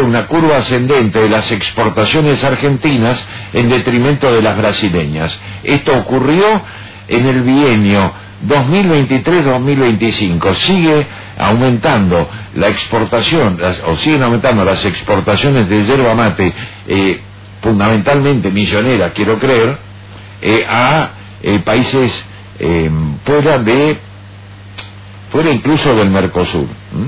una curva ascendente de las exportaciones argentinas en detrimento de las brasileñas. Esto ocurrió en el bienio 2023-2025. Sigue aumentando la exportación, siguen aumentando las exportaciones de yerba mate, fundamentalmente misionera, quiero creer, a países fuera incluso del Mercosur.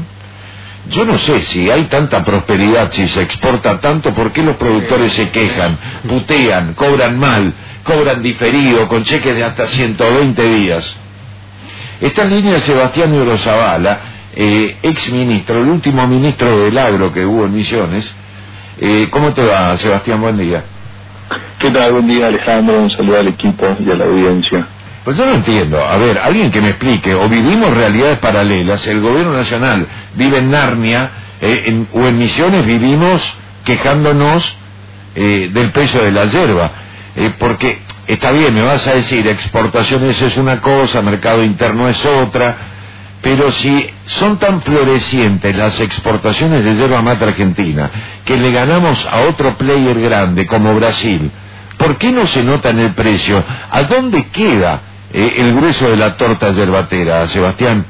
Yo no sé si hay tanta prosperidad, si se exporta tanto, ¿por qué los productores se quejan, putean, cobran mal, cobran diferido, con cheques de hasta 120 días? Está en línea Sebastián Urozabala, ex ministro, el último ministro del agro que hubo en Misiones. ¿Cómo te va, Sebastián? Buen día. ¿Qué tal? Buen día, Alejandro. Un saludo al equipo y a la audiencia. Pues yo no entiendo. A ver, alguien que me explique. O vivimos realidades paralelas. El gobierno nacional vive en Narnia, o en Misiones vivimos quejándonos del precio de la yerba. Porque está bien, me vas a decir, exportaciones es una cosa, mercado interno es otra, pero si son tan florecientes las exportaciones de yerba mate argentina, que le ganamos a otro player grande como Brasil, ¿por qué no se nota en el precio? ¿A dónde queda el grueso de la torta yerbatera, Sebastián?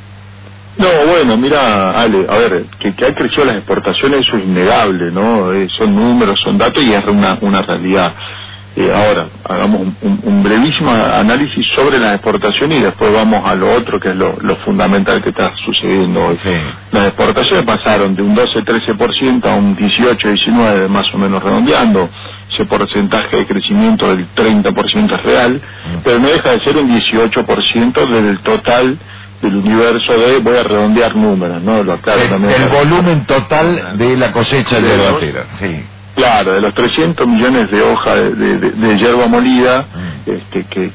No, bueno, mira, Ale, a ver, que ha crecido las exportaciones, eso es innegable, ¿no? Son números, son datos y es una realidad. Ahora, hagamos un brevísimo análisis sobre las exportaciones y después vamos a lo otro, que es lo fundamental que está sucediendo hoy. Sí. Las exportaciones pasaron de un 12-13% a un 18-19%, más o menos redondeando. Ese porcentaje de crecimiento del 30% es real, pero no deja de ser un 18% del total del universo de, voy a redondear números, ¿no? Lo aclaro también. El volumen total de la cosecha yerbatera, sí. Claro, de los 300 millones de hojas de yerba molida que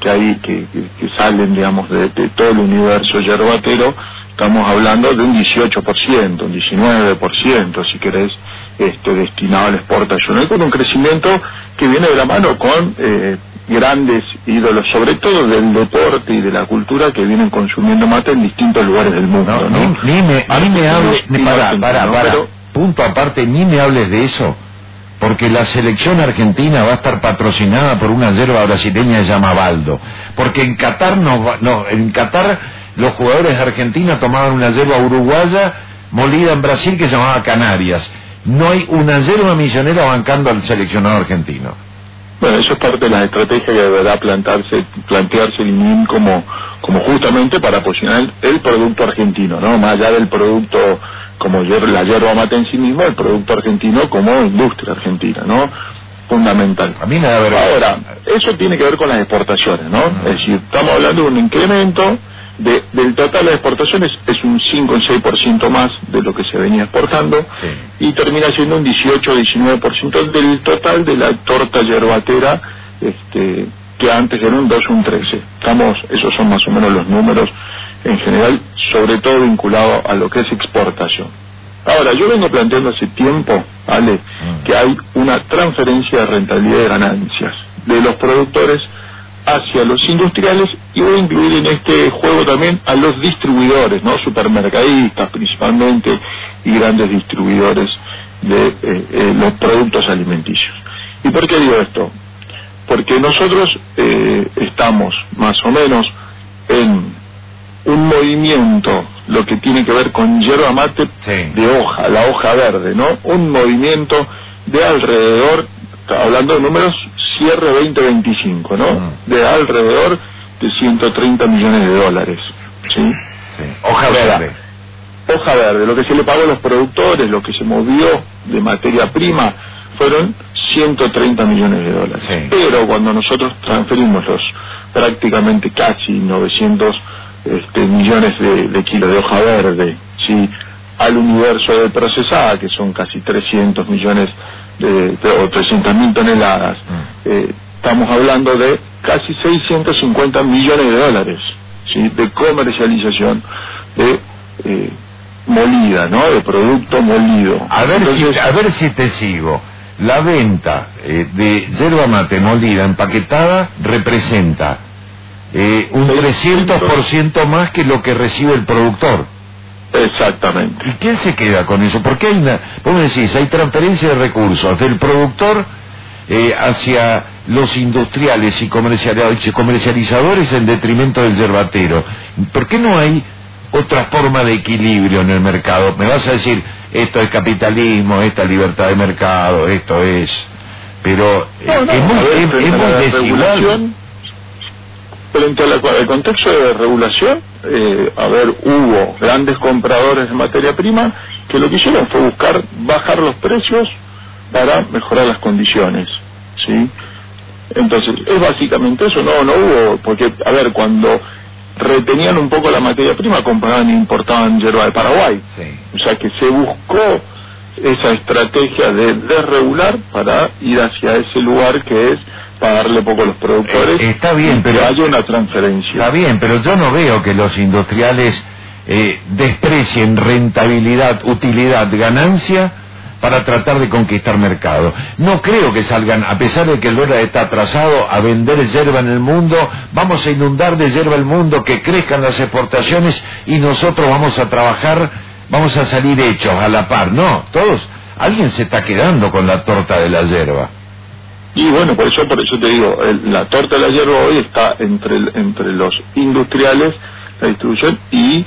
salen, digamos, de todo el universo yerbatero, estamos hablando de un 18%, un 19%, si querés, destinado a la exportación, con un crecimiento que viene de la mano con grandes ídolos, sobre todo del deporte y de la cultura, que vienen consumiendo mate en distintos lugares del mundo, ¿no? Ni me hables, punto aparte, ni me hables de eso, porque la selección argentina va a estar patrocinada por una yerba brasileña que se llama Baldo, porque en Qatar en Qatar los jugadores de Argentina tomaban una yerba uruguaya molida en Brasil que se llamaba Canarias. No hay una yerba misionera bancando al seleccionado argentino. Bueno, eso es parte de la estrategia que deberá plantearse el INIM como justamente para posicionar el producto argentino, ¿no? Más allá del producto como la yerba mate en sí mismo, el producto argentino como industria argentina, ¿no? Fundamental. A mí me da vergüenza. Ahora, eso tiene que ver con las exportaciones, ¿no? Es decir, estamos hablando de un incremento del total de exportaciones, es un 5 o 6% más de lo que se venía exportando, sí, y termina siendo un 18 o 19% del total de la torta yerbatera, que antes era un 2 o un 13. Esos son más o menos los números en general, sobre todo vinculado a lo que es exportación. Ahora, yo vengo planteando hace tiempo, Ale, que hay una transferencia de rentabilidad de ganancias de los productores hacia los industriales, y voy a incluir en este juego también a los distribuidores, ¿no? Supermercadistas principalmente, y grandes distribuidores de los productos alimenticios. ¿Y por qué digo esto? Porque nosotros estamos más o menos en un movimiento, lo que tiene que ver con yerba mate, sí, de hoja, la hoja verde, ¿no? Un movimiento de alrededor, hablando de números, cierre 2025, ¿no? De alrededor de 130 millones de dólares, ¿sí? Sí. Hoja verde. Hoja verde, lo que se le pagó a los productores, lo que se movió de materia prima, fueron 130 millones de dólares. Sí. Pero cuando nosotros transferimos los prácticamente casi 900 millones de kilos de hoja verde, ¿sí?, al universo de procesada, que son casi 300 millones o 300.000 toneladas, estamos hablando de casi 650 millones de dólares, ¿sí?, de comercialización de molida, ¿no?, de producto molido. A ver si te sigo. La venta de yerba mate molida empaquetada representa un 300% más que lo que recibe el productor. Exactamente. ¿Y quién se queda con eso? Porque vos me decís, hay transferencia de recursos del productor hacia los industriales y comercializadores en detrimento del yerbatero. ¿Por qué no hay otra forma de equilibrio en el mercado? Me vas a decir, esto es capitalismo, esta es libertad de mercado, esto es... Pero es muy desigual. Frente al contexto de regulación, hubo grandes compradores de materia prima que lo que hicieron fue buscar bajar los precios para mejorar las condiciones, ¿sí? Entonces, es básicamente eso, no hubo, porque, cuando retenían un poco la materia prima, compraban e importaban yerba de Paraguay. Sí. O sea que se buscó esa estrategia de desregular para ir hacia ese lugar que es pagarle poco a los productores. Está bien, pero hay una transferencia. Está bien, pero yo no veo que los industriales desprecien rentabilidad, utilidad, ganancia para tratar de conquistar mercado. No creo que salgan, a pesar de que el dólar está atrasado, a vender yerba en el mundo. Vamos a inundar de yerba el mundo, que crezcan las exportaciones y nosotros vamos a trabajar, vamos a salir hechos a la par. No, alguien se está quedando con la torta de la yerba. Y bueno, por eso te digo, la torta de la yerba hoy está entre los industriales, la distribución, y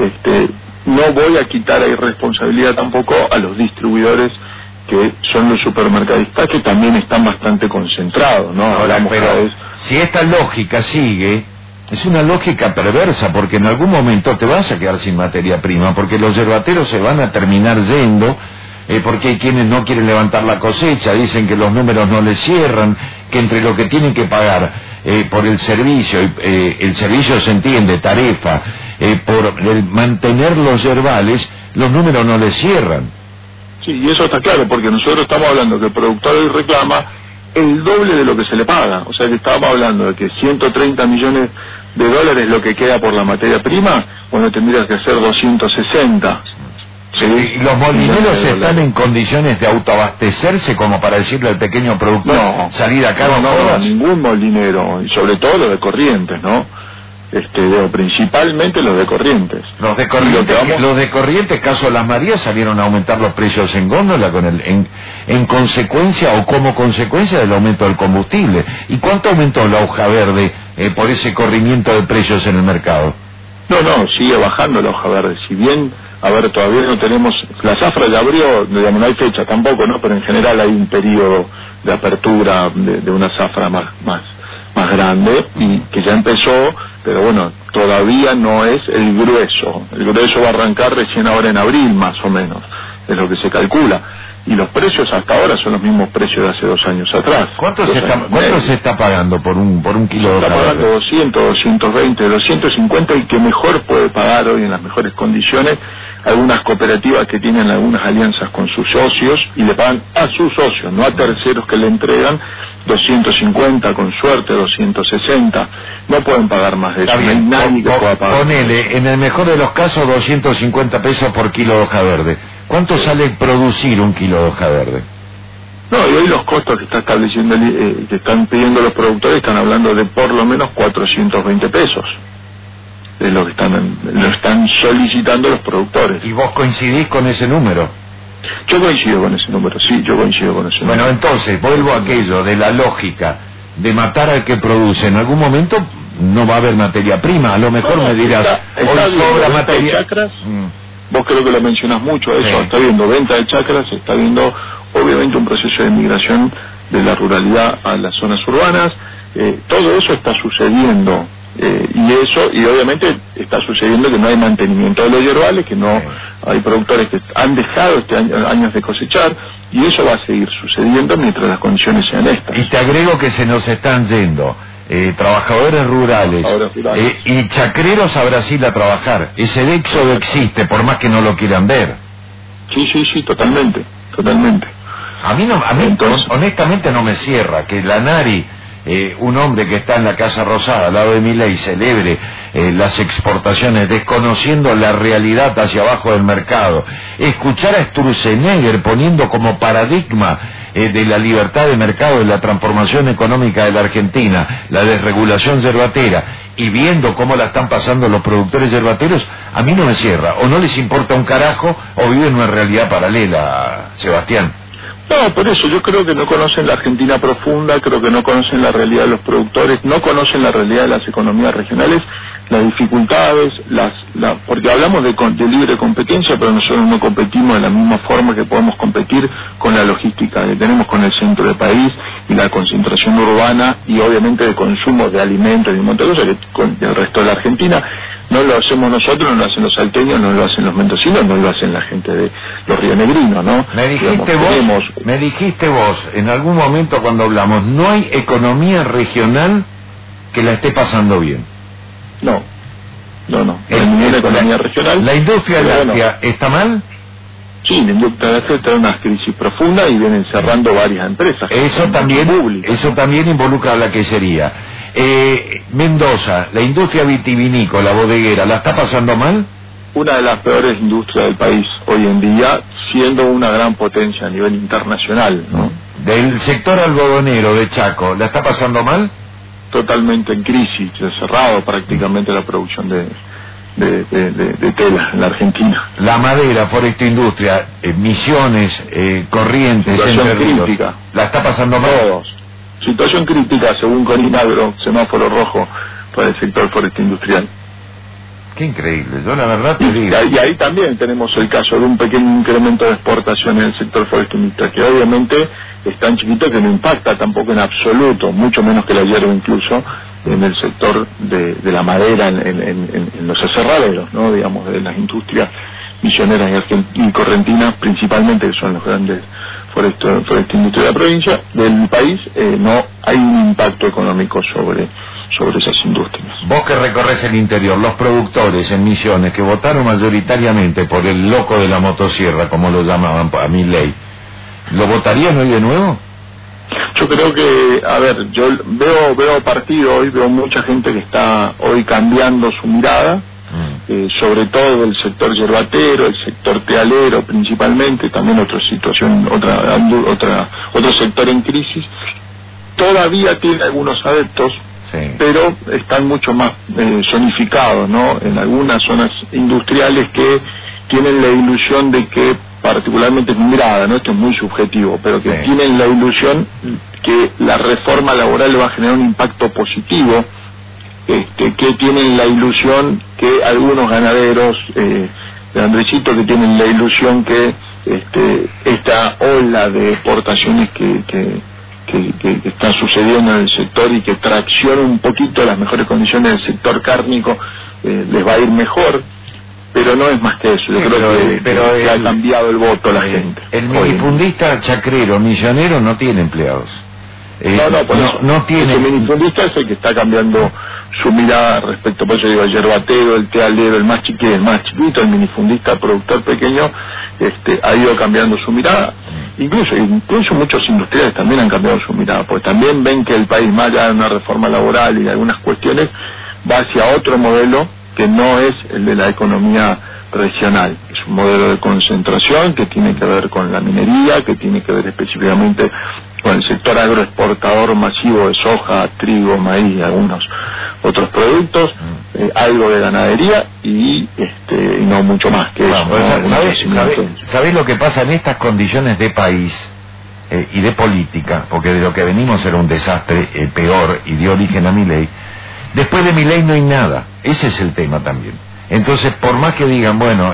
no voy a quitar ahí responsabilidad tampoco a los distribuidores, que son los supermercadistas, que también están bastante concentrados, ¿no? Pero si esta lógica sigue, es una lógica perversa, porque en algún momento te vas a quedar sin materia prima, porque los yerbateros se van a terminar yendo, porque hay quienes no quieren levantar la cosecha, dicen que los números no les cierran, que entre lo que tienen que pagar por el servicio, el servicio se entiende, tarifa, por el mantener los yerbales, los números no les cierran. Sí, y eso está claro, porque nosotros estamos hablando que el productor hoy reclama el doble de lo que se le paga. O sea que estábamos hablando de que 130 millones de dólares es lo que queda por la materia prima, bueno, tendrías que hacer 260. Sí, ¿y los molineros están en condiciones de autoabastecerse como para decirle al pequeño productor, salir acá? No, ningún molinero, y sobre todo los de Corrientes, ¿no? Principalmente los de Corrientes. Los de Corrientes, caso Las Marías, salieron a aumentar los precios en góndola en consecuencia o como consecuencia del aumento del combustible. ¿Y cuánto aumentó la hoja verde por ese corrimiento de precios en el mercado? No, sigue bajando la hoja verde. Si bien, todavía no tenemos... La zafra ya abrió, digamos, no hay fecha tampoco, ¿no? Pero en general hay un periodo de apertura de una zafra más grande, y que ya empezó, pero bueno, todavía no es el grueso. El grueso va a arrancar recién ahora en abril, más o menos, es lo que se calcula. Y los precios hasta ahora son los mismos precios de hace 2 años atrás. ¿Cuánto se está pagando por un kilo de hoja verde? Está pagando 200, 220, 250, y que mejor puede pagar hoy en las mejores condiciones algunas cooperativas que tienen algunas alianzas con sus socios y le pagan a sus socios, no a terceros que le entregan 250, con suerte 260, no pueden pagar más de eso. Está bien, no hay nadie que pueda pagar. Ponele, en el mejor de los casos, 250 pesos por kilo de hoja verde. ¿Cuánto sale producir un kilo de hoja verde? No, y hoy los costos que está estableciendo, que están pidiendo los productores, están hablando de por lo menos 420 pesos. Es lo que están solicitando los productores. ¿Y vos coincidís con ese número? Yo coincido con ese número, sí, yo coincido con ese número. Bueno, entonces, vuelvo a aquello de la lógica de matar al que produce. En algún momento no va a haber materia prima, a lo mejor me dirás, hoy sobra materia... Chacras, vos creo que lo mencionás mucho, eso, sí. Está viendo venta de chacras, está viendo obviamente un proceso de migración de la ruralidad a las zonas urbanas, todo eso está sucediendo. Y obviamente está sucediendo que no hay mantenimiento de los yerbales, que no hay productores que han dejado años de cosechar, y eso va a seguir sucediendo mientras las condiciones sean estas. Y te agrego que se nos están yendo trabajadores rurales y chacreros a Brasil a trabajar. Ese éxodo existe, por más que no lo quieran ver. Sí, totalmente. A mí entonces, honestamente no me cierra que la Nari, un hombre que está en la Casa Rosada al lado de Milei, celebre las exportaciones desconociendo la realidad hacia abajo del mercado. Escuchar a Sturzenegger poniendo como paradigma de la libertad de mercado, de la transformación económica de la Argentina, la desregulación yerbatera, y viendo cómo la están pasando los productores yerbateros, a mí no me cierra, o no les importa un carajo, o viven una realidad paralela, Sebastián. No, por eso yo creo que no conocen la Argentina profunda, creo que no conocen la realidad de los productores, no conocen la realidad de las economías regionales, las dificultades, porque hablamos de libre competencia, pero nosotros no competimos de la misma forma que podemos competir con la logística que tenemos con el centro del país y la concentración urbana y obviamente de consumo de alimentos y un montón de cosas que con el resto de la Argentina. No lo hacemos nosotros, no lo hacen los salteños, no lo hacen los mendocinos, no lo hacen la gente de los rionegrinos, ¿no? Me dijiste vos, en algún momento cuando hablamos, no hay economía regional que la esté pasando bien. No hay ninguna economía regional. ¿La industria láctea está mal? Sí, la industria láctea está en una crisis profunda y vienen cerrando varias empresas. Eso también involucra a la quesería. Mendoza, la industria vitivinícola, bodeguera, ¿la está pasando mal? Una de las peores industrias del país hoy en día, siendo una gran potencia a nivel internacional, ¿no? Del sector algodonero de Chaco, ¿la está pasando mal? Totalmente en crisis, cerrado prácticamente la producción de tela en la Argentina. La madera, forestoindustria, Misiones, Corrientes, situación crítica. ¿La está pasando mal? Todos. Situación crítica, según Corinagro, semáforo rojo para el sector forestindustrial. Qué increíble, yo la verdad te digo. Y ahí también tenemos el caso de un pequeño incremento de exportación en el sector forestindustrial, que obviamente es tan chiquito que no impacta tampoco en absoluto, mucho menos que la hierba incluso, en el sector de la madera, en los aserraderos, ¿no? Digamos, de las industrias misioneras y correntinas principalmente, que son los grandes forestindustrias de la provincia, del país, no hay un impacto económico sobre esas industrias. Vos que recorres el interior, los productores en Misiones que votaron mayoritariamente por el loco de la motosierra, como lo llamaban a Milei, ¿lo votarían hoy de nuevo? Yo creo que, a ver, yo veo partido hoy, veo mucha gente que está hoy cambiando su mirada, sobre todo el sector yerbatero, el sector tealero principalmente, también otro sector en crisis. Todavía tiene algunos adeptos, sí, pero están mucho más zonificados, ¿no? En algunas zonas industriales que tienen la ilusión de que, particularmente mi mirada, ¿no? Esto es muy subjetivo, pero que sí, tienen la ilusión que la reforma laboral va a generar un impacto positivo, que tienen la ilusión que algunos ganaderos de Andresito, que tienen la ilusión que esta ola de exportaciones que está sucediendo en el sector y que tracciona un poquito las mejores condiciones del sector cárnico, les va a ir mejor, pero no es más que eso. Yo creo que ha cambiado el voto la gente. El minifundista chacrero, millonero, no tiene empleados. No tiene. El minifundista es el que está cambiando su mirada respecto, por eso digo, el yerbatero, el tealero, el más chiquito, el minifundista, productor pequeño, ha ido cambiando su mirada. Incluso muchos industriales también han cambiado su mirada, porque también ven que el país, más allá de una reforma laboral y de algunas cuestiones, va hacia otro modelo que no es el de la economía regional. Es un modelo de concentración que tiene que ver con la minería, que tiene que ver específicamente con el sector agroexportador masivo de soja, trigo, maíz y algunos otros productos, algo de ganadería y no mucho más que eso. ¿Sabés lo que pasa en estas condiciones de país y de política? Porque de lo que venimos era un desastre peor y dio origen a Milei. Después de Milei no hay nada, ese es el tema también. Entonces, por más que digan, bueno,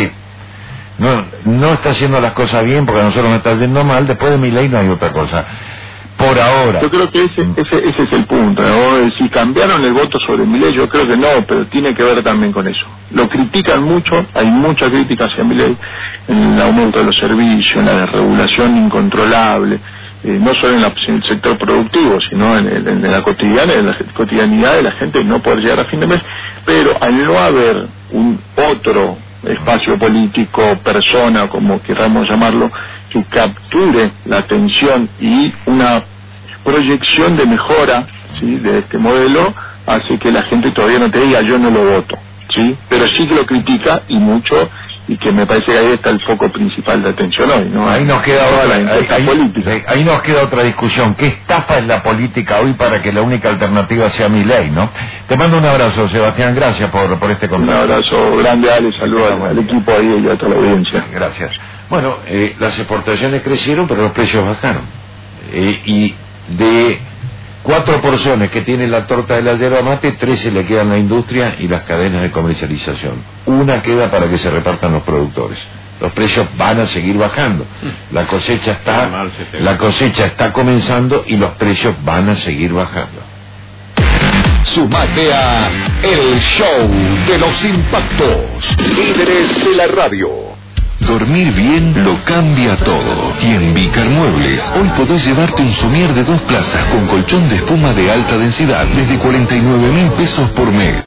no está haciendo las cosas bien porque a nosotros nos está yendo mal, después de Milei no hay otra cosa. Por ahora. Yo creo que ese es el punto, ¿no? Si cambiaron el voto sobre Milei, yo creo que no, pero tiene que ver también con eso. Lo critican mucho, hay mucha crítica hacia Milei en el aumento de los servicios, en la desregulación incontrolable, no solo en el sector productivo, sino en la cotidianidad de la gente, no poder llegar a fin de mes, pero al no haber un otro espacio político, persona, como queramos llamarlo, que capture la atención y una proyección de mejora, ¿sí?, de este modelo, hace que la gente todavía no te diga yo no lo voto, ¿sí?, pero sí que lo critica y mucho, y que me parece que ahí está el foco principal de atención hoy, ¿no? Ahí nos queda política. Ahí nos queda otra discusión. ¿Qué estafa es la política hoy para que la única alternativa sea Milei, no? Te mando un abrazo, Sebastián, gracias por este contacto. Un abrazo grande, Ale, saludos al equipo ahí y a toda la audiencia. Gracias. Bueno, las exportaciones crecieron, pero los precios bajaron. Y de 4 porciones que tiene la torta de la yerba mate, 3 se le quedan a la industria y las cadenas de comercialización. Una queda para que se repartan los productores. Los precios van a seguir bajando. La cosecha está comenzando y los precios van a seguir bajando. Sumate a El Show de los Impactos, líderes de la radio. Dormir bien lo cambia todo. Y en Vicar Muebles, hoy podés llevarte un somier de 2 plazas con colchón de espuma de alta densidad desde 49.000 pesos por mes.